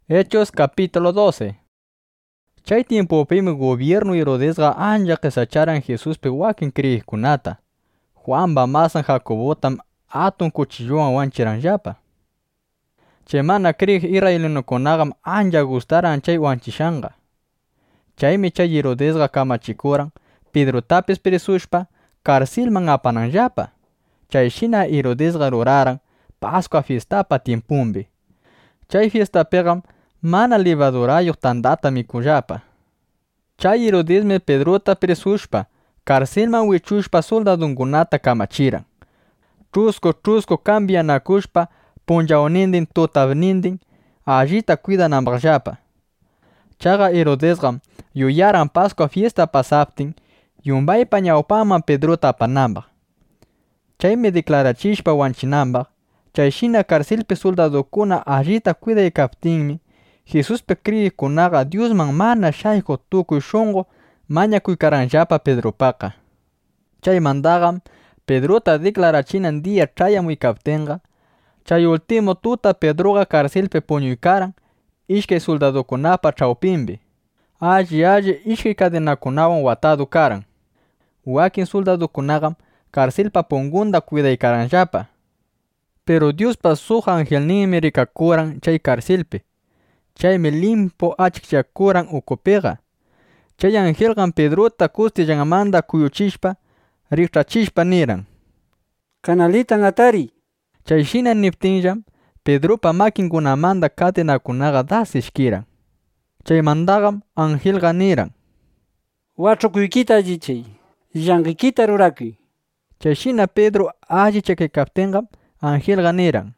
Hechos capítulo 12. Chay tiempo pime gobierno Herodesga anja kesacharan Jesús pe wakin kunata. Juan bamasan Jacobotam atun cuchilluan wanchiranjapa. Chemana krij Israelino konagam anja gustaran chay wanchishanga. Chaymi chay Herodesga kamachikuran Pedro tapes peresushpa karsilman apananjapa. Chay shina Herodesga ruraran Pascua fiestapa tiempumbi. Chay fiesta pegam mana levadurayuq tandata mikunjapa. Chay Herodesme Pedrota presushpa karsilman wichushpa soldadunkunata kamachiran. Trusco cambianakushpa punjawnindin tutavnindin allita cuidananpaqllapa. Chaqa Herodesqam yuyaran Pascua fiesta pasaptin yumbaypa ñawpaman Pedrota apananpaq. Chaymi declarachishpa wanchinanpaq chayshina karsilpi soldadukuna allita cuidaykaptinmi Jesuspe kriyiqkunaqa Diosman mana shaykuq tukuy shunqu mañakuykaranllapa Pedropaqa. Chaymantaqam Pedrota declarachinan dia chayamuykaptinqa chay ultimo tuta Pedroqa karsilpi puñuykaran ishkay soldadukunapa chawpinpi. Alli ishkay cadenakunawan watadu karan. Wakin soldadukunaqam karsilpa pungunta cuidaykaranllapa. Pero Diospa suq angelninmi rikakuran chay karsilpi. Chaymi limpo achikchakuran ukupiqa. Chay angelqam Pedrota kustillanmanta kuyuchishpa riqchachishpa niran: Kanalitan atari. Chayshina niptinllam Pedropa makinkunamanta cadenakunaqa das ishkiran. Chaymantaqam angelqa niran: Wachukuykita allichay, llanqiykita rurakuy. Chayshina Pedro allichakaykaptinqam angelqa niran: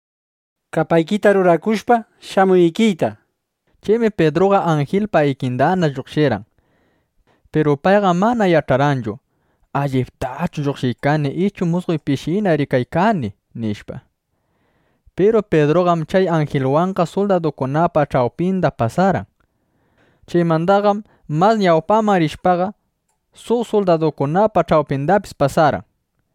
Kapaykita rurakushpa shamuykita. Chaymi Pedroqa angelpa ikindana lluqshiran. Pero payqa mana yach'aranchu alliptachu lluqshiykani ichu musqoy pishina rikaykani nishpa. Pero Pedroqam chay angelwanqa soldadukunapa chawpinta pasaran. Chaymantaqam mas ñawpaman rishpaqa suq soldadukunapa chawpintapis pasaran.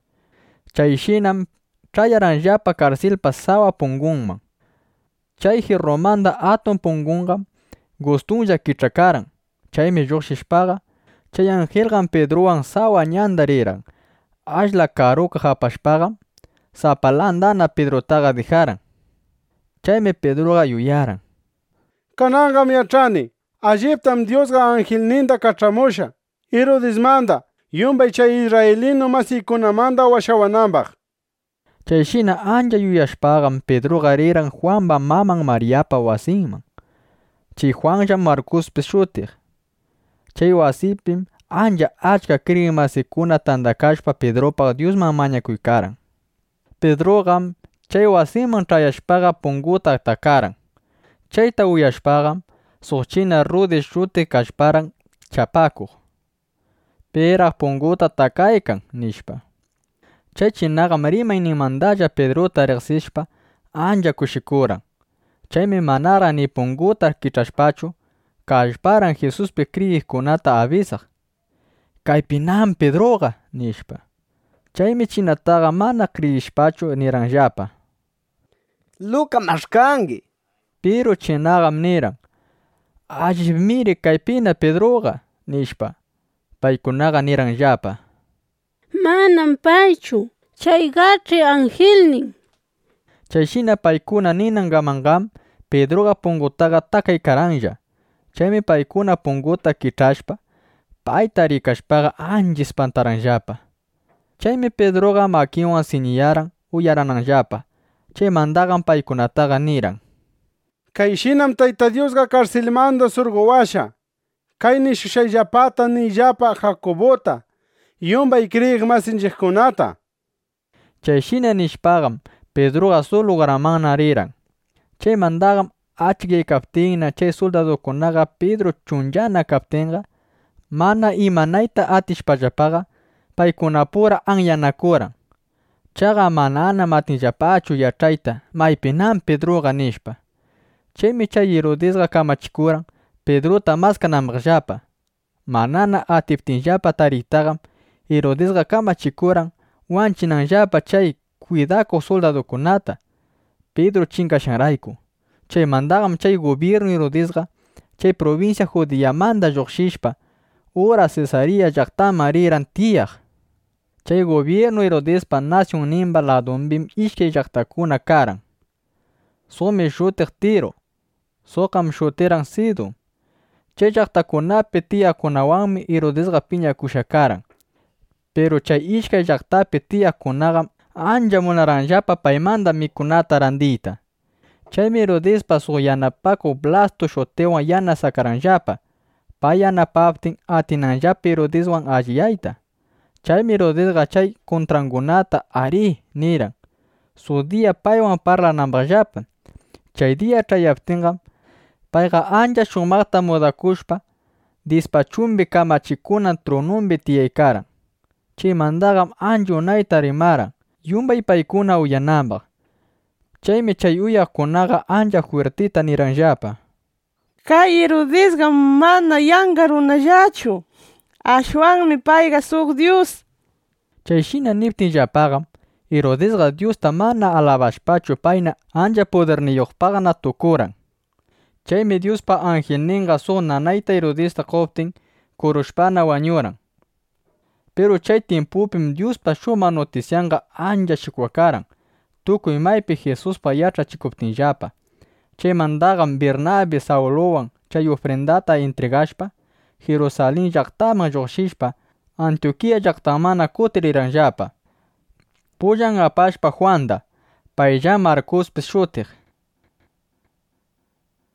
Chayshinam chayaranllapa karsilpa sawa pungunman. Chay jirromanta atun pungunqam gustunlla kich'akaran. Chaymi lluqshishpaqa chay angelqam Pedrowan sawa ñanta riran. Ashla karuqa hapashpaqam sapalantana Pedrotaqa dejaran. Chaymi Pedroqa yuyaran: Kananqam yach'ani alliptam Diosqa angelninta kach'amusha Herodesmanta yumbay chay Israelino masiykunamanta washawananpaq. Chayshina ancha yuyashpaqam Pedroqa riran Juanpa maman Mariapa wasinman. Chay Juanllam Marcospis shutiq. Chay wasipim ancha achka kriyiq masiykuna tandakashpa Pedropaq Diosman mañakuykaran. Pedroqam chay wasiman chayashpaqa punguta takaran. Chayta uyashpaqam suq china Rode shutiq kallparan chapakuq. Peraq punguta takaykan nishpa. Chay chinaqam rimayninmantalla Pedrota riqsishpa ancha kushikuran. Chaymi manara ni punguta kich'ashpachu kallparan Jesuspi kriyiqkunata avisaq: Kaypinam Pedroqa nishpa. Chaymi chinataqa mana kriyishpachu niranllapa: Luka mashkanki. Pero chinaqam niran: Allipmiri kaypina Pedroqa nishpa. Paykunaqa niranllapa: Manam paychu, chayqach'i angelnin. Chayshina paykuna ninankamanqam Pedroqa pungutaqa takaykaranlla. Chaymi paykuna punguta kich'ashpa payta rikashpaqa ancha espantaranllapa. Chaymi Pedroqa makinwan siñiyaran uyarananllapa. Chaymantaqam paykunataqa niran: Kayshinam Tayta Diosqa karsilmanta surquwasha. Kay nishushayllapata niyllapa Jacobota yumbay kriyiq masinchikkunata. Chayshina nishpaqam Pedroqa suq lugarmanna riran. Chaymantaqam achkiykaptinna chay soldadukunaqa Pedro chunllana kaptinqa mana imanayta atishpallapaqa paykunapura anyanakuran. Chaqa mananam atinllapachu yach'ayta maypinam Pedroqa nishpa. Chaymi chay Herodesqa kamachikuran Pedrota maskananpaqllapa. Manana atiptinllapa tariytaqam Herodesqa kamachikuran wanchinanllapa chay cuidakuq soldadukunata Pedro chinkashanrayku. Chaymantaqam chay gobierno Herodesqa chay provincia Judeamanta lluqshishpa ura Cesarea llaqtaman riran tiyaq. Chay gobierno Herodespa nacionninpa ladunpim ishkay llaqtakuna karan. Suqmi shutiq Tiro, suqam shutiran Sidon. Chay llaqtakunapi tiyakunawanmi Herodesqa piñakusha karan. Pero chay ishkay llaqtapi tiyakunaqam ancha munaranllapa paymanta mikunata randiyta. Chaymi Herodespa suq yanapakuq Blasto shutiwan yanasakaranllapa. Pay yanapaptin atinanllapa Herodeswan alliyayta. Chaymi Herodesqa chay contrankunata ari niran. Su dia paywan parlananpaqllapa. Chay dia chayaptinqa payqa ancha shumaqta mudakushpa dispachumpi kamachikunan tronumpi tiyaykaran. Chaymantaqam ancha unayta rimaran yumbay paykuna uyananpaq. Chaymi chay uyaqkunaqa ancha fuertita niranllapa: Kay Herodesqa mana yanka runallachu. Ashwanmi payqa suq Dios. Chayshina niptinllapaqam Herodesqa Diosta mana alabashpachu payna ancha poderniyuqpaqna tukuran. Chaymi Diospa angelninqa suq nanayta Herodesta quptin kurushpana wañuran. Pero chay tiempupim Diospa shumaq noticianqa ancha shikwakaran tukuy maypi Jesuspa yachachikuptinllapa. Chaymantaqam Bernabe Saulowan chay ofrendata entregashpa Jerusalén llaqtaman lluqshishpa Antioquia llaqtamana kutirirranllapa. Pullan apashpa Juanda, paylla Marcospis shutiq.